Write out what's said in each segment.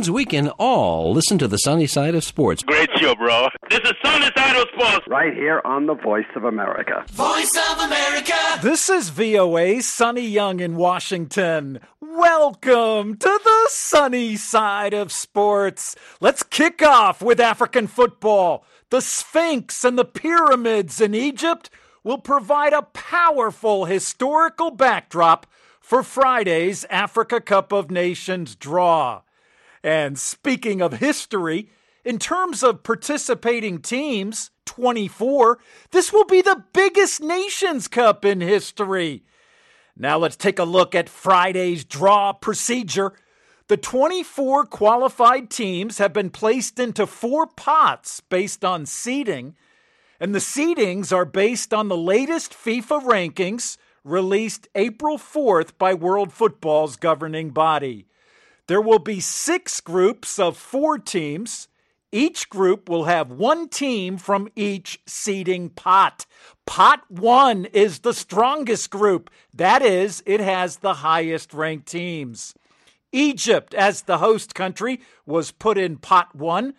means we can all listen to the sunny side of sports. Great show, bro. This is Sunny Side of Sports. Right here on the Voice of America. Voice of America. This is VOA Sunny Young in Washington. Welcome to the sunny side of sports. Let's kick off with African football. The Sphinx and the pyramids in Egypt will provide a powerful historical backdrop for Friday's Africa Cup of Nations draw. And speaking of history, in terms of participating teams, 24, this will be the biggest Nations Cup in history. Now let's take a look at Friday's draw procedure. The 24 qualified teams have been placed into 4 pots based on seeding, and the seedings are based on the latest FIFA rankings released April 4th by World Football's governing body. There will be 6 groups of 4 teams. Each group will have 1 team from each seeding pot. Pot 1 is the strongest group. That is, it has the highest ranked teams. Egypt, as the host country, was put in pot 1,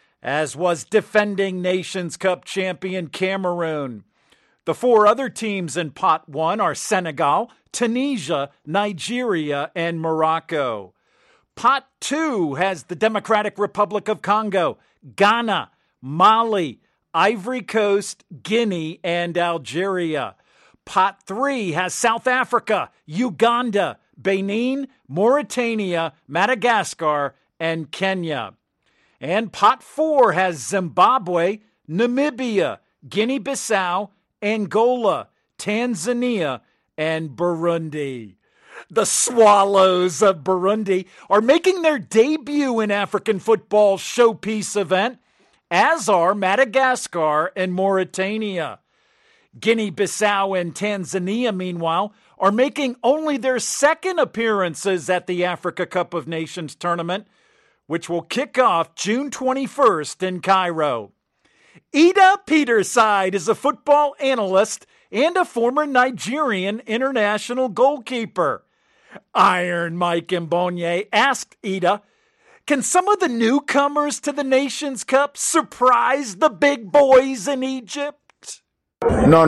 as was defending Nations Cup champion Cameroon. The 4 other teams in pot 1 are Senegal, Tunisia, Nigeria, and Morocco. Pot 2 has the Democratic Republic of Congo, Ghana, Mali, Ivory Coast, Guinea, and Algeria. Pot 3 has South Africa, Uganda, Benin, Mauritania, Madagascar, and Kenya. And pot 4 has Zimbabwe, Namibia, Guinea-Bissau, Angola, Tanzania, and Burundi. The Swallows of Burundi are making their debut in African football's showpiece event, as are Madagascar and Mauritania. Guinea-Bissau and Tanzania, meanwhile, are making only their second appearances at the Africa Cup of Nations tournament, which will kick off June 21st in Cairo. Ida Peterside is a football analyst and a former Nigerian international goalkeeper. Iron Mike Mbonye asked Ida, can some of the newcomers to the Nations Cup surprise the big boys in Egypt? No.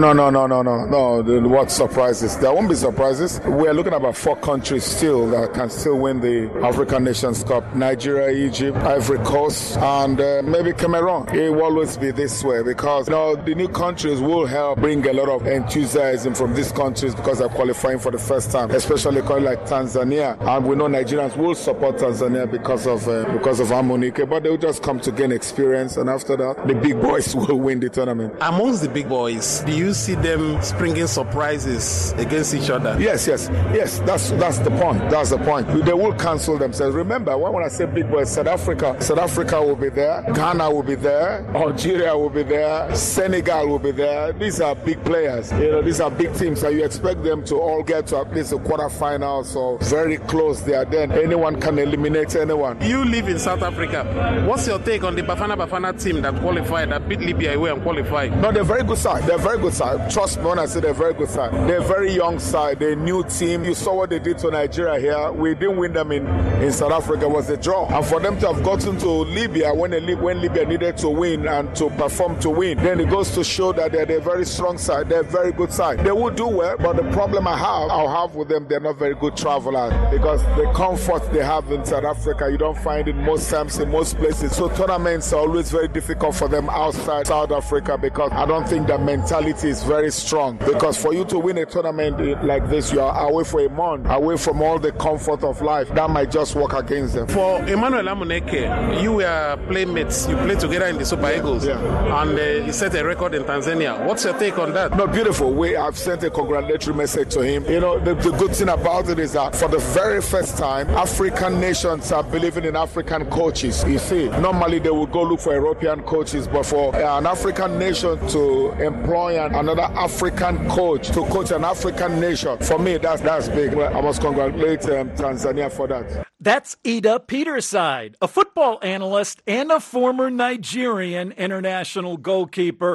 What surprises? There won't be surprises. We're looking at about 4 countries still that can still win the African Nations Cup. Nigeria, Egypt, Ivory Coast, and maybe Cameroon. It will always be this way because the new countries will help bring a lot of enthusiasm from these countries because they're qualifying for the first time, especially countries like Tanzania. And we know Nigerians will support Tanzania because of Amunike, but they'll just come to gain experience, and after that, the big boys will win the tournament. Amongst the big boys, do you see them springing surprises against each other? Yes. That's the point. That's the point. They will cancel themselves. Remember, when I say big boys, South Africa will be there. Ghana will be there. Algeria will be there. Senegal will be there. These are big players. These are big teams, and you expect them to all get to at least a quarterfinal, so very close there. Then anyone can eliminate anyone. You live in South Africa. What's your take on the Bafana team that qualified, that beat Libya away and qualified? No, they're very good side. They're very good side. Trust me when I say they're very good side. They're a very young side. They're a new team. You saw what they did to Nigeria here. We didn't win them in South Africa. It was a draw. And for them to have gotten to Libya when Libya needed to win and to perform to win, then it goes to show that they're a very strong side. They're a very good side. They will do well, but the problem I'll have with them, they're not very good travelers because the comfort they have in South Africa, you don't find it most times in most places. So tournaments are always very difficult for them outside South Africa because I don't think that mentality is very strong, because for you to win a tournament like this, you are away for a month, away from all the comfort of life. That might just work against them. For Emmanuel Amuneke, you were playmates. You played together in the Super Eagles, and he set a record in Tanzania. What's your take on that? No, beautiful. I've sent a congratulatory message to him. The good thing about it is that for the very first time, African nations are believing in African coaches. You see, normally they would go look for European coaches, but for an African nation to employ another African coach to coach an African nation, for me, that's big. I must congratulate Tanzania for that. That's Ida Peterside, a football analyst and a former Nigerian international goalkeeper.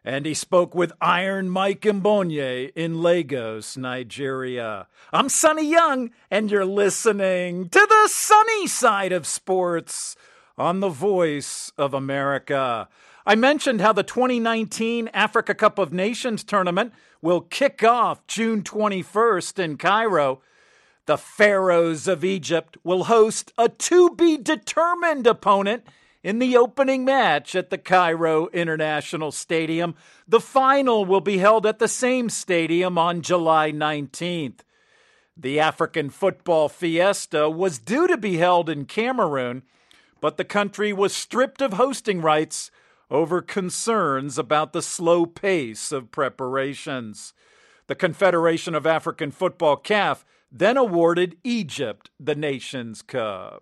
And he spoke with Iron Mike Mbonye in Lagos, Nigeria. I'm Sonny Young, and you're listening to the sunny side of sports on the Voice of America. I mentioned how the 2019 Africa Cup of Nations tournament will kick off June 21st in Cairo. The Pharaohs of Egypt will host a to-be-determined opponent in the opening match at the Cairo International Stadium. The final will be held at the same stadium on July 19th. The African Football Fiesta was due to be held in Cameroon, but the country was stripped of hosting rights over concerns about the slow pace of preparations. The Confederation of African Football, CAF, then awarded Egypt the Nations Cup.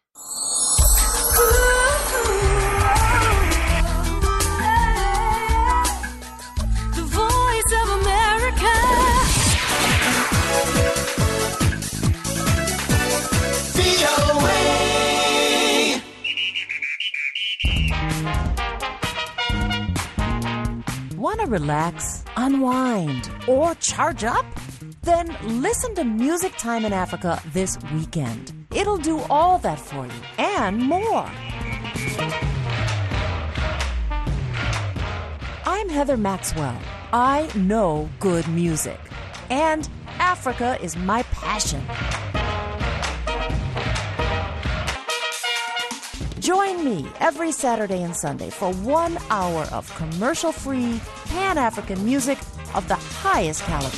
Want to relax, unwind, or charge up? Then listen to Music Time in Africa this weekend. It'll do all that for you and more. I'm Heather Maxwell. I know good music, and Africa is my passion. Join me every Saturday and Sunday for 1 hour of commercial-free Pan-African music of the highest caliber.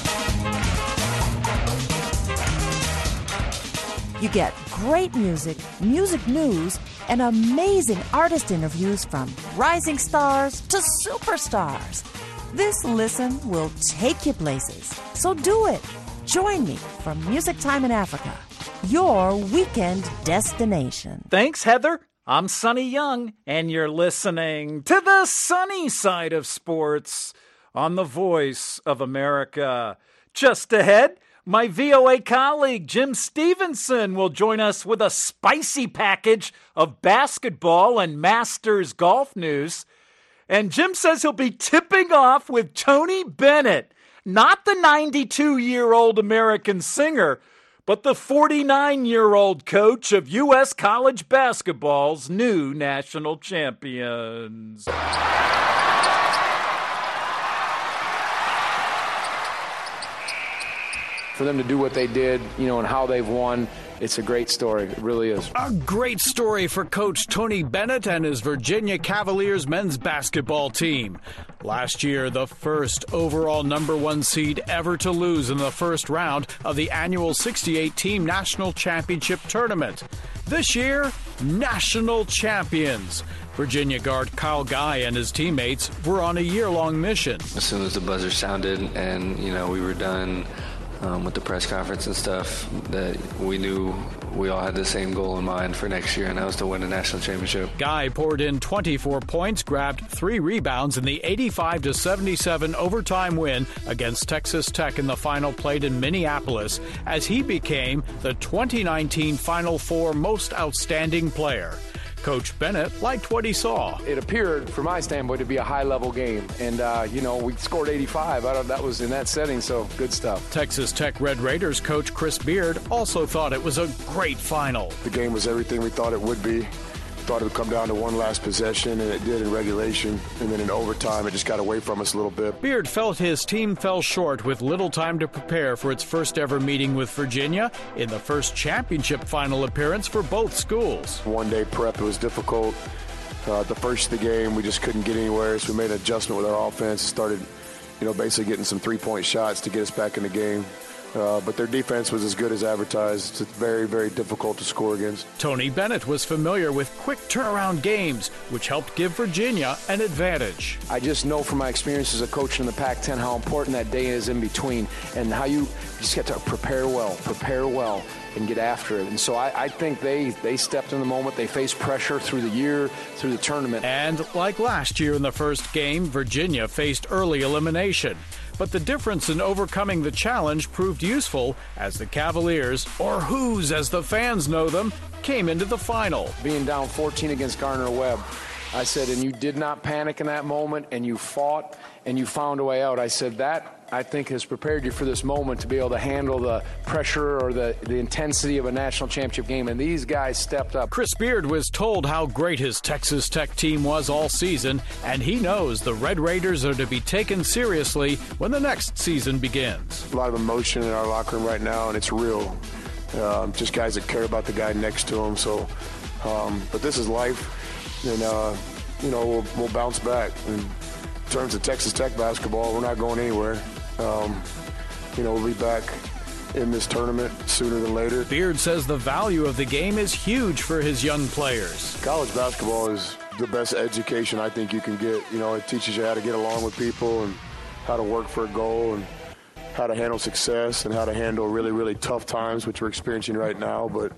You get great music, music news, and amazing artist interviews from rising stars to superstars. This listen will take you places, so do it. Join me for Music Time in Africa, your weekend destination. Thanks, Heather. I'm Sonny Young, and you're listening to the sunny side of sports on the Voice of America. Just ahead, my VOA colleague Jim Stevenson will join us with a spicy package of basketball and Masters golf news. And Jim says he'll be tipping off with Tony Bennett, not the 92-year-old American singer, but the 49-year-old coach of U.S. college basketball's new national champions. For them to do what they did, and how they've won, it's a great story. It really is. A great story for Coach Tony Bennett and his Virginia Cavaliers men's basketball team. Last year, the first overall #1 seed ever to lose in the first round of the annual 68-team national championship tournament. This year, national champions. Virginia guard Kyle Guy and his teammates were on a year-long mission. As soon as the buzzer sounded and, we were done with the press conference and stuff, that we knew we all had the same goal in mind for next year, and that was to win a national championship. Guy poured in 24 points, grabbed 3 rebounds in the 85-77 overtime win against Texas Tech in the final played in Minneapolis, as he became the 2019 Final Four most outstanding player. Coach Bennett liked what he saw. It appeared, from my standpoint, to be a high-level game. And, we scored 85. That was in that setting, so good stuff. Texas Tech Red Raiders coach Chris Beard also thought it was a great final. The game was everything we thought it would be. Thought it would come down to one last possession, and it did in regulation. And then in overtime, it just got away from us a little bit. Beard felt his team fell short with little time to prepare for its first ever meeting with Virginia in the first championship final appearance for both schools. One-day prep, it was difficult. The first of the game, we just couldn't get anywhere, so we made an adjustment with our offense and started, basically getting some three-point shots to get us back in the game. But their defense was as good as advertised. It's very, very difficult to score against. Tony Bennett was familiar with quick turnaround games, which helped give Virginia an advantage. I just know from my experience as a coach in the Pac-10 how important that day is in between, and how you just get to prepare well, and get after it. And so I think they stepped in the moment. They faced pressure through the year, through the tournament. And like last year in the first game, Virginia faced early elimination. But the difference in overcoming the challenge proved useful as the Cavaliers, or Hoos as the fans know them, came into the final. Being down 14 against Gardner-Webb, I said, and you did not panic in that moment, and you fought, and you found a way out. I said, that, I think, has prepared you for this moment to be able to handle the pressure or the intensity of a national championship game, and these guys stepped up. Chris Beard was told how great his Texas Tech team was all season, and he knows the Red Raiders are to be taken seriously when the next season begins. A lot of emotion in our locker room right now, and it's real. Just guys that care about the guy next to them. So, but this is life, and we'll bounce back. And in terms of Texas Tech basketball, we're not going anywhere. We'll be back in this tournament sooner than later. Beard says the value of the game is huge for his young players. College basketball is the best education I think you can get. It teaches you how to get along with people and how to work for a goal and how to handle success and how to handle really, really tough times, which we're experiencing right now. But,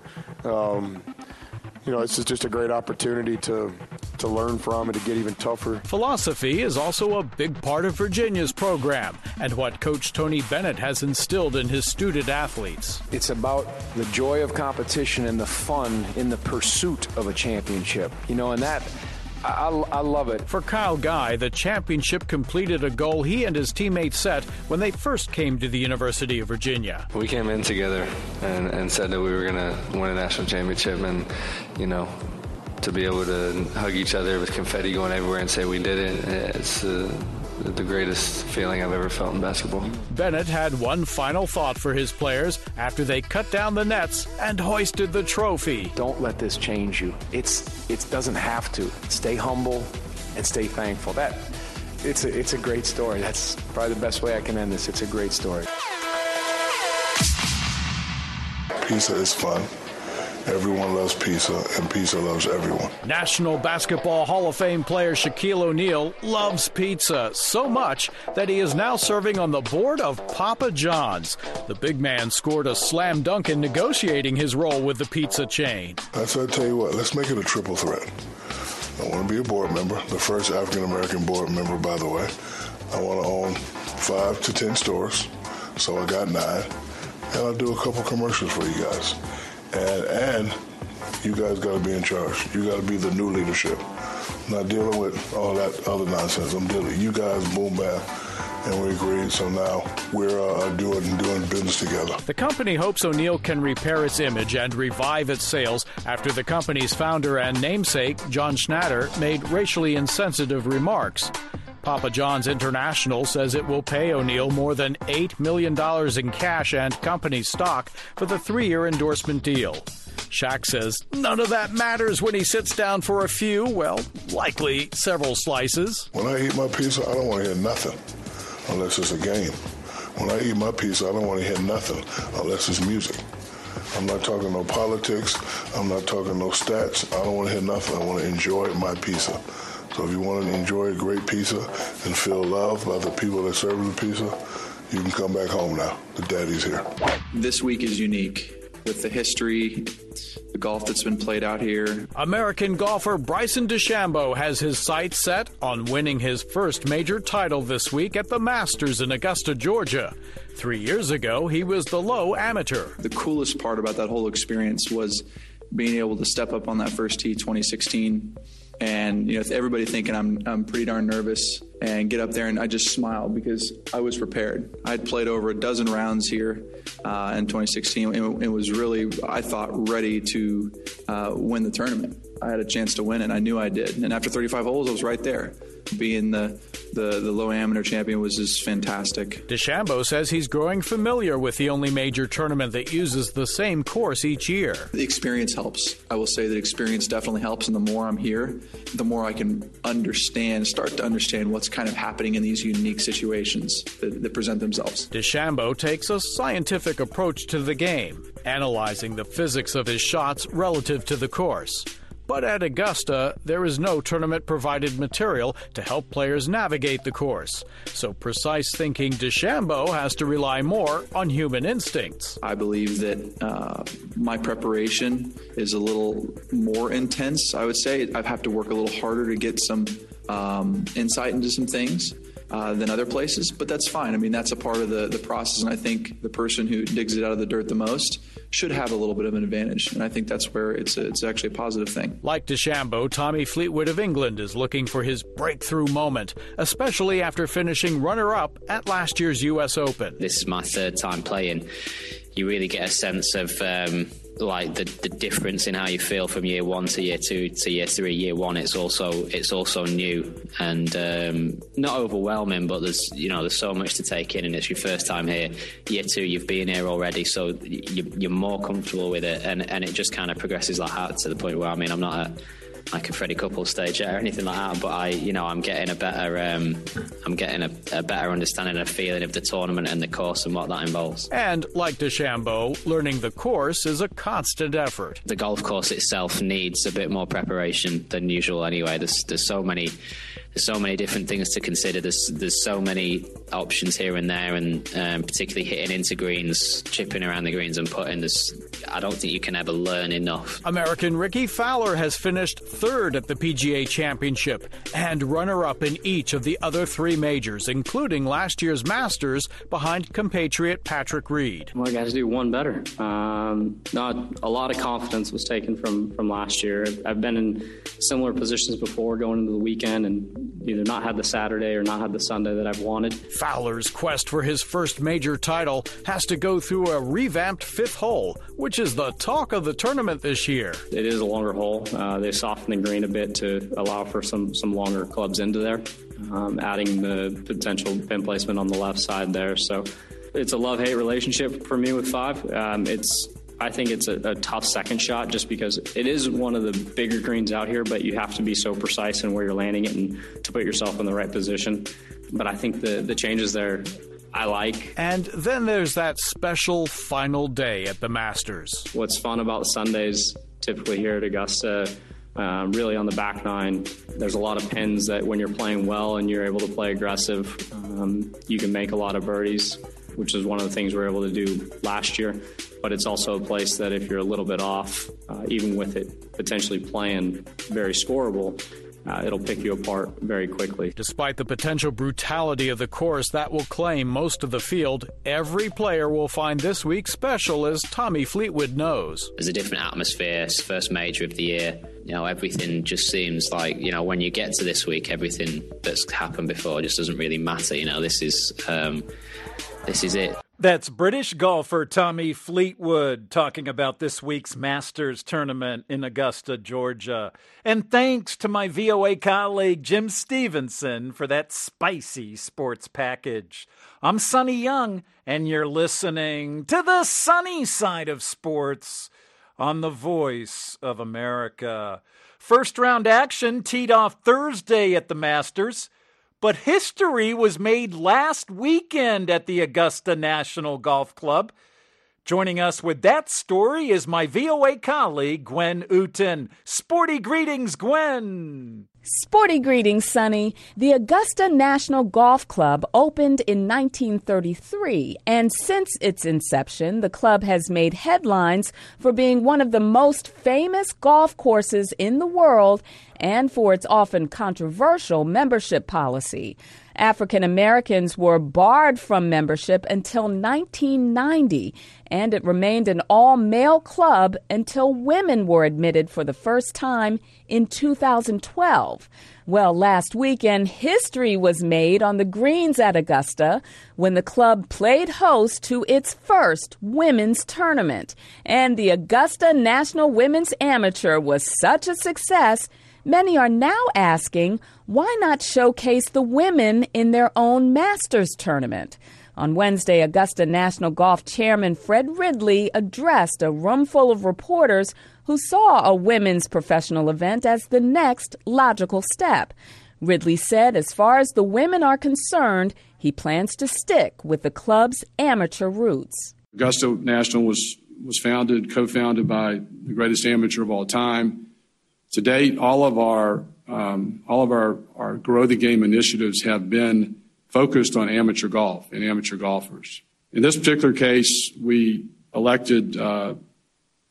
it's just a great opportunity to learn from and to get even tougher. Philosophy is also a big part of Virginia's program and what Coach Tony Bennett has instilled in his student athletes. It's about the joy of competition and the fun in the pursuit of a championship. And that, I love it. For Kyle Guy, the championship completed a goal he and his teammates set when they first came to the University of Virginia. We came in together and said that we were going to win a national championship, and, to be able to hug each other with confetti going everywhere and say we did it, it's the greatest feeling I've ever felt in basketball. Bennett had one final thought for his players after they cut down the nets and hoisted the trophy. Don't let this change you. It doesn't have to. Stay humble and stay thankful. It's a great story. That's probably the best way I can end this. It's a great story. Pizza is fun. Everyone loves pizza, and pizza loves everyone. National Basketball Hall of Fame player Shaquille O'Neal loves pizza so much that he is now serving on the board of Papa John's. The big man scored a slam dunk in negotiating his role with the pizza chain. I tell you what, let's make it a triple threat. I want to be a board member, the first African-American board member, by the way. I want to own 5 to 10 stores, so I got 9. And I'll do a couple commercials for you guys. And you guys got to be in charge. You got to be the new leadership. I'm not dealing with all that other nonsense. I'm dealing with you guys, boom, bam, and we agreed. So now we're doing business together. The company hopes O'Neal can repair its image and revive its sales after the company's founder and namesake, John Schnatter, made racially insensitive remarks. Papa John's International says it will pay O'Neal more than $8 million in cash and company stock for the 3-year endorsement deal. Shaq says none of that matters when he sits down for a few, likely several slices. When I eat my pizza, I don't want to hear nothing unless it's a game. When I eat my pizza, I don't want to hear nothing unless it's music. I'm not talking no politics. I'm not talking no stats. I don't want to hear nothing. I want to enjoy my pizza. So if you want to enjoy a great pizza and feel loved by the people that serve the pizza, you can come back home now. The daddy's here. This week is unique with the history, the golf that's been played out here. American golfer Bryson DeChambeau has his sights set on winning his first major title this week at the Masters in Augusta, Georgia. 3 years ago, he was the low amateur. The coolest part about that whole experience was being able to step up on that first tee 2016 and everybody thinking I'm pretty darn nervous, and get up there and I just smiled because I was prepared. I'd played over a dozen rounds here in 2016 and was really, I thought, ready to win the tournament. I had a chance to win it, and I knew I did. And after 35 holes, I was right there. Being the low amateur champion was just fantastic. DeChambeau says he's growing familiar with the only major tournament that uses the same course each year. The experience helps. I will say that experience definitely helps, and the more I'm here, the more I can start to understand what's kind of happening in these unique situations that present themselves. DeChambeau takes a scientific approach to the game, analyzing the physics of his shots relative to the course. But at Augusta, there is no tournament-provided material to help players navigate the course. So precise thinking DeChambeau has to rely more on human instincts. I believe that my preparation is a little more intense, I would say. I have to work a little harder to get some insight into some things. than other places, but that's fine. I mean, that's a part of the process, and I think the person who digs it out of the dirt the most should have a little bit of an advantage, and I think that's where it's actually a positive thing. Like DeChambeau, Tommy Fleetwood of England is looking for his breakthrough moment, especially after finishing runner-up at last year's U.S. Open. This is my third time playing. You really get a sense of the difference in how you feel from year 1 to year 2 to year 3. Year 1, it's also new and not overwhelming, but there's so much to take in, and it's your first time here. Year 2, you've been here already, so you're more comfortable with it, and it just kind of progresses like that to the point where I'm not at like a Freddie Couples stage yet or anything like that, but I'm getting a better understanding and a feeling of the tournament and the course and what that involves. And like DeChambeau, learning the course is a constant effort. The golf course itself needs a bit more preparation than usual anyway. There's so many different things to consider. There's so many options here and there, and particularly hitting into greens, chipping around the greens and putting. I don't think you can ever learn enough. American Ricky Fowler has finished third at the PGA Championship and runner-up in each of the other 3 majors, including last year's Masters, behind compatriot Patrick Reed. Well, I got to do one better. Not a lot of confidence was taken from last year. I've been in similar positions before going into the weekend and either not had the Saturday or not had the Sunday that I've wanted. Fowler's quest for his first major title has to go through a revamped 5th hole, which is the talk of the tournament this year. It is a longer hole. They softened the green a bit to allow for some longer clubs into there, adding the potential pin placement on the left side there. So it's a love-hate relationship for me with 5. I think it's a tough second shot just because it is one of the bigger greens out here, but you have to be so precise in where you're landing it and to put yourself in the right position. But I think the changes there I like. And then there's that special final day at the Masters. What's fun about Sundays, typically here at Augusta, really on the back 9, there's a lot of pins that when you're playing well and you're able to play aggressive, you can make a lot of birdies, which is one of the things we were able to do last year. But it's also a place that if you're a little bit off, even with it potentially playing very scoreable, it'll pick you apart very quickly. Despite the potential brutality of the course that will claim most of the field, every player will find this week special, as Tommy Fleetwood knows. There's a different atmosphere. It's the first major of the year. Everything just seems like, when you get to this week, everything that's happened before just doesn't really matter. This is it. That's British golfer Tommy Fleetwood talking about this week's Masters tournament in Augusta, Georgia. And thanks to my VOA colleague Jim Stevenson for that spicy sports package. I'm Sonny Young, and you're listening to the sunny side of sports on the Voice of America. First round action teed off Thursday at the Masters. But history was made last weekend at the Augusta National Golf Club. Joining us with that story is my VOA colleague, Gwen Uten. Sporty greetings, Gwen. Sporty greetings, Sonny. The Augusta National Golf Club opened in 1933, and since its inception, the club has made headlines for being one of the most famous golf courses in the world and for its often controversial membership policy. African Americans were barred from membership until 1990, and it remained an all-male club until women were admitted for the first time in 2012. Well, last weekend, history was made on the greens at Augusta when the club played host to its first women's tournament. And the Augusta National Women's Amateur was such a success, many are now asking, why not showcase the women in their own Masters tournament? On Wednesday, Augusta National Golf Chairman Fred Ridley addressed a room full of reporters who saw a women's professional event as the next logical step. Ridley said as far as the women are concerned, he plans to stick with the club's amateur roots. Augusta National was co-founded by the greatest amateur of all time. To date, all of our Grow the Game initiatives have been focused on amateur golf and amateur golfers. In this particular case, we elected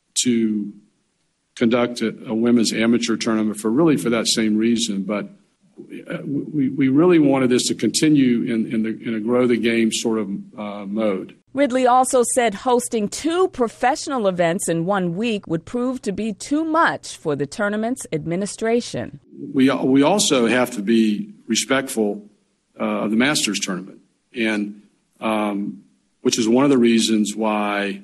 to conduct a women's amateur tournament for that same reason. But we really wanted this to continue in a grow the game sort of mode. Ridley also said hosting 2 professional events in 1 week would prove to be too much for the tournament's administration. We also have to be respectful of the Masters tournament, and which is one of the reasons why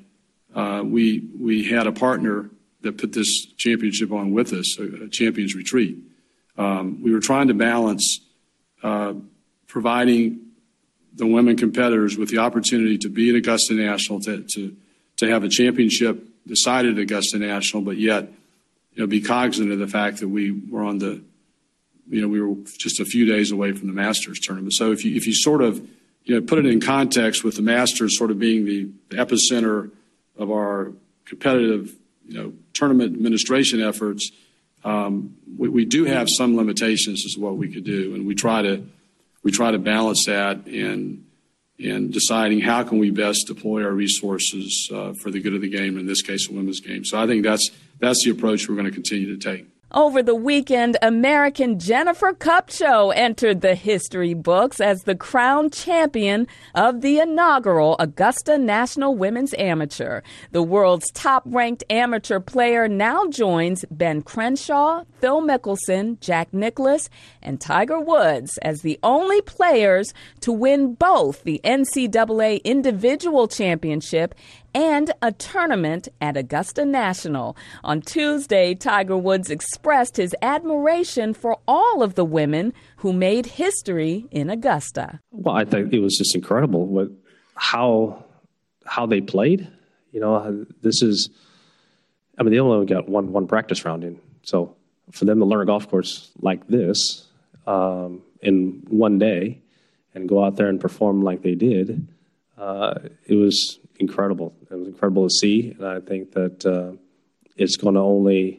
we had a partner that put this championship on with us, a Champions Retreat. We were trying to balance providing the women competitors with the opportunity to be at Augusta National, to have a championship decided at Augusta National, but yet be cognizant of the fact that we were we were just a few days away from the Masters tournament. So if you sort of put it in context with the Masters sort of being the epicenter of our competitive tournament administration efforts, we do have some limitations as to what we could do, and we try to balance that in deciding how can we best deploy our resources for the good of the game, in this case, the women's game. So I think that's the approach we're going to continue to take. Over the weekend, American Jennifer Kupcho entered the history books as the crowned champion of the inaugural Augusta National Women's Amateur. The world's top-ranked amateur player now joins Ben Crenshaw, Phil Mickelson, Jack Nicklaus, and Tiger Woods as the only players to win both the NCAA Individual Championship and a tournament at Augusta National. On Tuesday, Tiger Woods expressed his admiration for all of the women who made history in Augusta. Well, I think it was just incredible how they played. This is, they only got one practice round in. So for them to learn a golf course like this in one day and go out there and perform like they did, it was incredible. It was incredible to see, and I think that it's going to only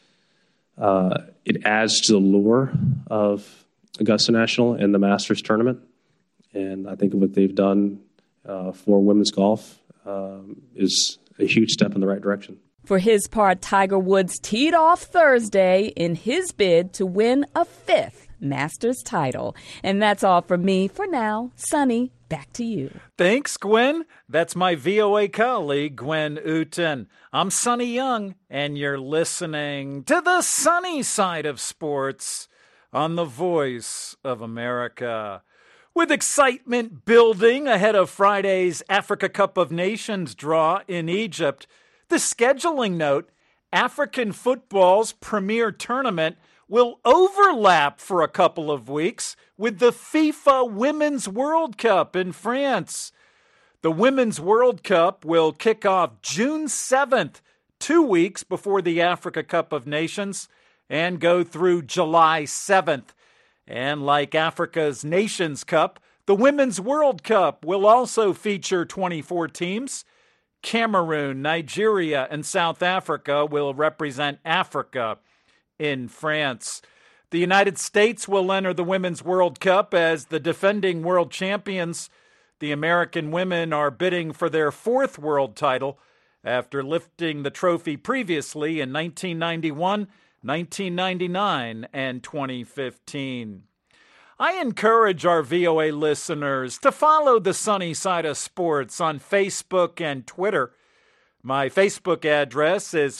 it adds to the lure of Augusta National and the Masters tournament. And I think what they've done for women's golf is a huge step in the right direction. For his part, Tiger Woods teed off Thursday in his bid to win a 5th Masters title. And that's all from me for now. Sonny, back to you. Thanks, Gwen. That's my VOA colleague, Gwen Uten. I'm Sonny Young, and you're listening to the sunny side of sports on the Voice of America. With excitement building ahead of Friday's Africa Cup of Nations draw in Egypt, the scheduling note, African football's premier tournament will overlap for a couple of weeks with the FIFA Women's World Cup in France. The Women's World Cup will kick off June 7th, 2 weeks before the Africa Cup of Nations, and go through July 7th. And like Africa's Nations Cup, the Women's World Cup will also feature 24 teams. Cameroon, Nigeria, and South Africa will represent Africa in France. The United States will enter the Women's World Cup as the defending world champions. The American women are bidding for their 4th world title after lifting the trophy previously in 1991, 1999, and 2015. I encourage our VOA listeners to follow the sunny side of sports on Facebook and Twitter. My Facebook address is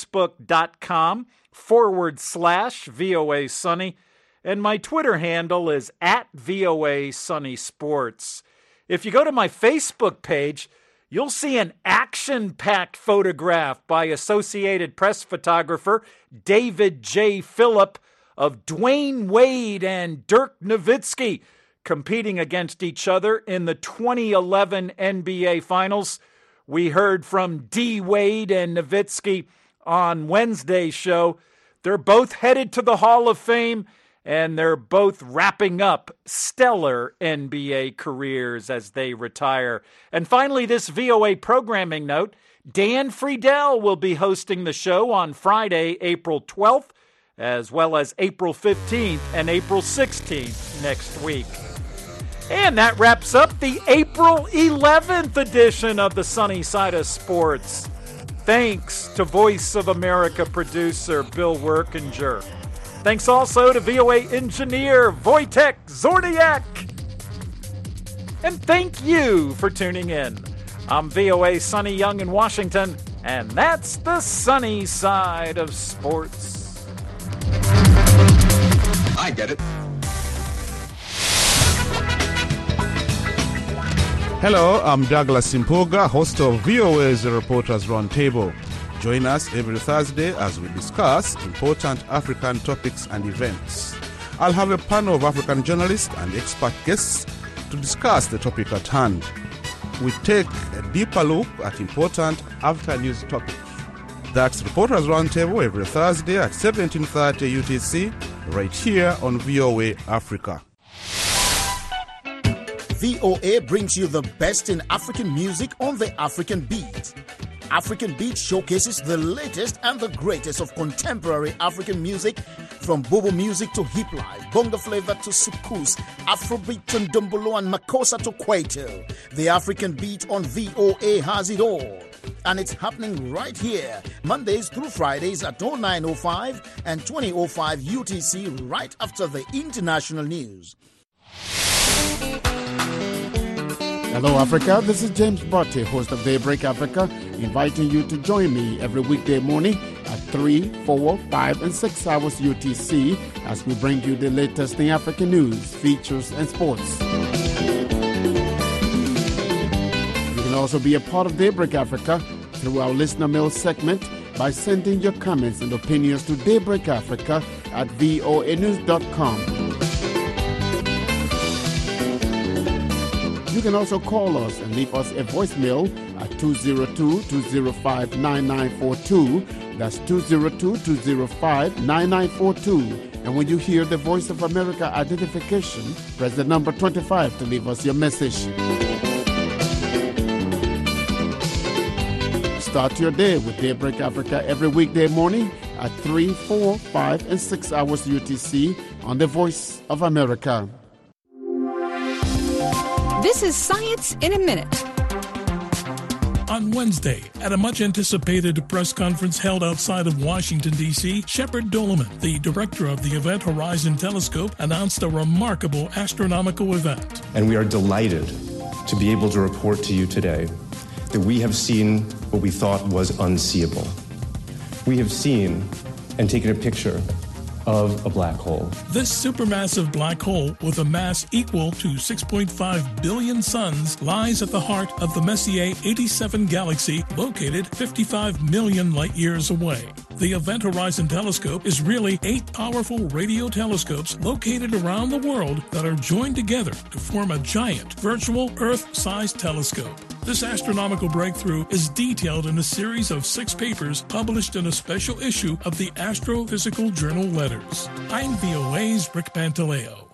facebook.com/VOA Sunny, and my Twitter handle is @VOA Sunny Sports. If you go to my Facebook page, you'll see an action-packed photograph by Associated Press photographer David J. Phillip of Dwayne Wade and Dirk Nowitzki competing against each other in the 2011 NBA Finals. We heard from D. Wade and Nowitzki on Wednesday's show. They're both headed to the Hall of Fame, and they're both wrapping up stellar NBA careers as they retire. And finally, this VOA programming note, Dan Friedel will be hosting the show on Friday, April 12th, as well as April 15th and April 16th next week. And that wraps up the April 11th edition of the Sunny Side of Sports. Thanks to Voice of America producer Bill Workinger. Thanks also to VOA engineer Wojtek Zordiak. And thank you for tuning in. I'm VOA Sonny Young in Washington, and that's the sunny side of sports. I get it. Hello, I'm Douglas Simpoga, host of VOA's Reporters Roundtable. Join us every Thursday as we discuss important African topics and events. I'll have a panel of African journalists and expert guests to discuss the topic at hand. We take a deeper look at important African news topics. That's Reporters Roundtable every Thursday at 17:30 UTC, right here on VOA Africa. VOA brings you the best in African music on the African Beat. African Beat showcases the latest and the greatest of contemporary African music, from bobo music to hip life, bongo flavor to soukous, Afrobeat to ndombolo and makossa to kwaito. The African Beat on VOA has it all. And it's happening right here, Mondays through Fridays at 09:05 and 20:05 UTC, right after the international news. Hello, Africa. This is James Botte, host of Daybreak Africa, inviting you to join me every weekday morning at 3, 4, 5, and 6 hours UTC as we bring you the latest in African news, features, and sports. You can also be a part of Daybreak Africa through our listener mail segment by sending your comments and opinions to daybreakafrica@voanews.com. You can also call us and leave us a voicemail at 202-205-9942. That's 202-205-9942. And when you hear the Voice of America identification, press the number 25 to leave us your message. Start your day with Daybreak Africa every weekday morning at 3, 4, 5, and 6 hours UTC on the Voice of America. This is Science in a Minute. On Wednesday, at a much-anticipated press conference held outside of Washington, D.C., Shepard Doleman, the director of the Event Horizon Telescope, announced a remarkable astronomical event. And we are delighted to be able to report to you today that we have seen what we thought was unseeable. We have seen and taken a picture of a black hole. This supermassive black hole, with a mass equal to 6.5 billion suns, lies at the heart of the Messier 87 galaxy, located 55 million light-years away. The Event Horizon Telescope is really 8 powerful radio telescopes located around the world that are joined together to form a giant virtual Earth-sized telescope. This astronomical breakthrough is detailed in a series of 6 papers published in a special issue of the Astrophysical Journal Letters. I'm VOA's Rick Pantaleo.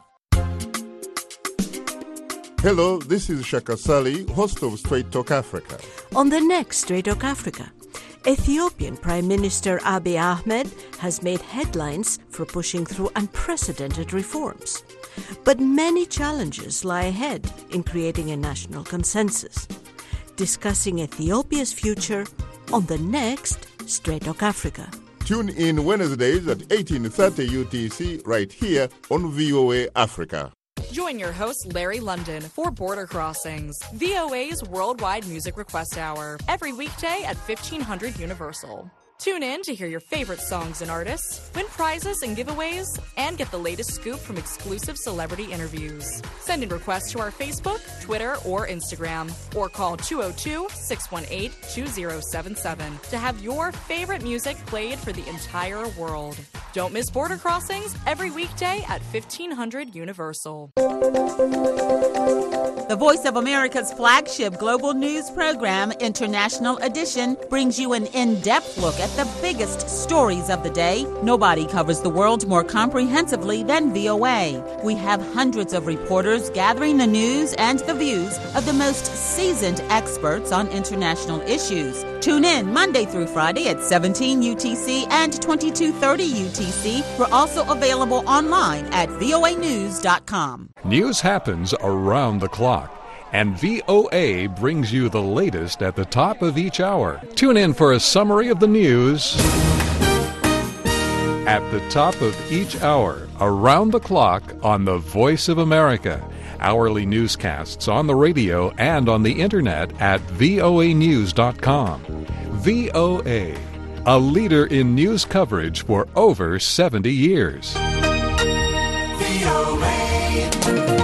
Hello, this is Shaka Sali, host of Straight Talk Africa. On the next Straight Talk Africa, Ethiopian Prime Minister Abiy Ahmed has made headlines for pushing through unprecedented reforms. But many challenges lie ahead in creating a national consensus. Discussing Ethiopia's future on the next Straight Talk Africa. Tune in Wednesdays at 18:30 UTC right here on VOA Africa. Join your host, Larry London, for Border Crossings, VOA's worldwide music request hour, every weekday at 1500 Universal. Tune in to hear your favorite songs and artists, win prizes and giveaways, and get the latest scoop from exclusive celebrity interviews. Send in requests to our Facebook, Twitter, or Instagram, or call 202-618-2077 to have your favorite music played for the entire world. Don't miss Border Crossings every weekday at 1500 Universal. The Voice of America's flagship global news program, International Edition, brings you an in-depth look at the biggest stories of the day. Nobody covers the world more comprehensively than VOA. We have hundreds of reporters gathering the news and the views of the most seasoned experts on international issues. Tune in Monday through Friday at 17 UTC and 22:30 UTC. We're also available online at voanews.com. News happens around the clock, and VOA brings you the latest at the top of each hour. Tune in for a summary of the news at the top of each hour, around the clock on the Voice of America. Hourly newscasts on the radio and on the internet at voanews.com. VOA, a leader in news coverage for over 70 years. VOA.